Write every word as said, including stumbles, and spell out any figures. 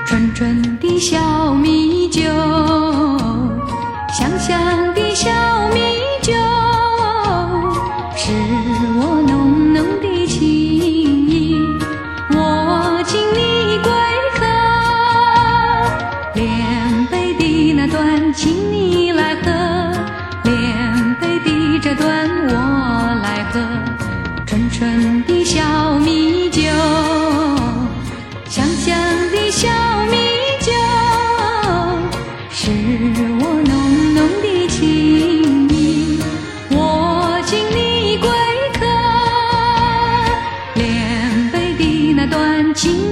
纯纯的小米酒，香香的小米酒，是我浓浓的情意，我敬你归客。连杯的那段请你来喝，连杯的这段我来喝。纯纯的小米酒，香香的小米酒，是我浓浓的情意，我敬你归客。连杯的那段情